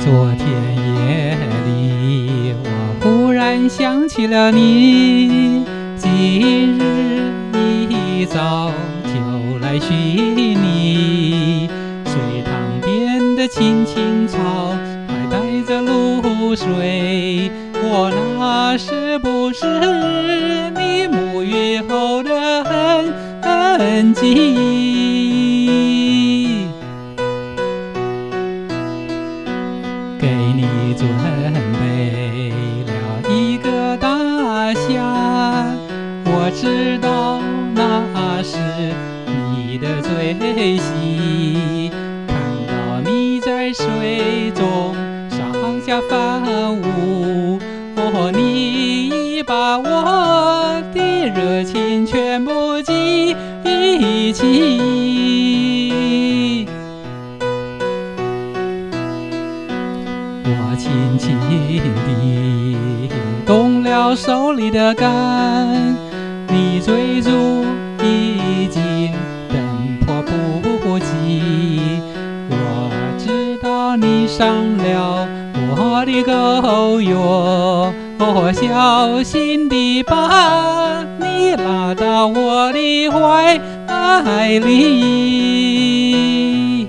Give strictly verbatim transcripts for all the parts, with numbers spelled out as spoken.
昨天夜里，我忽然想起了你，今日一早就来寻你。水塘边的青青草还带着露水，我那是不是你沐浴后的痕迹？给你准备了一个大虾，我知道那是你的最喜。看到你在水中上下翻舞，哦，你把我的热情全部记起。我轻轻地动了手里的杆，你追逐已经奔波不及。我知道你伤了我的狗哟，我小心地把你拉到我的怀里。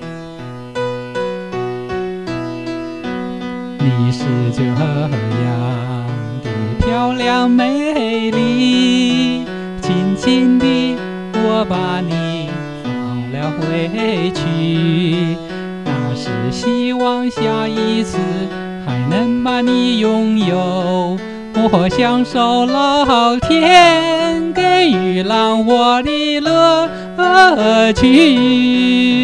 你是这样的漂亮美丽，轻轻地我把你放了回去，那是希望下一次还能把你拥有，我享受老天给予让我的乐趣。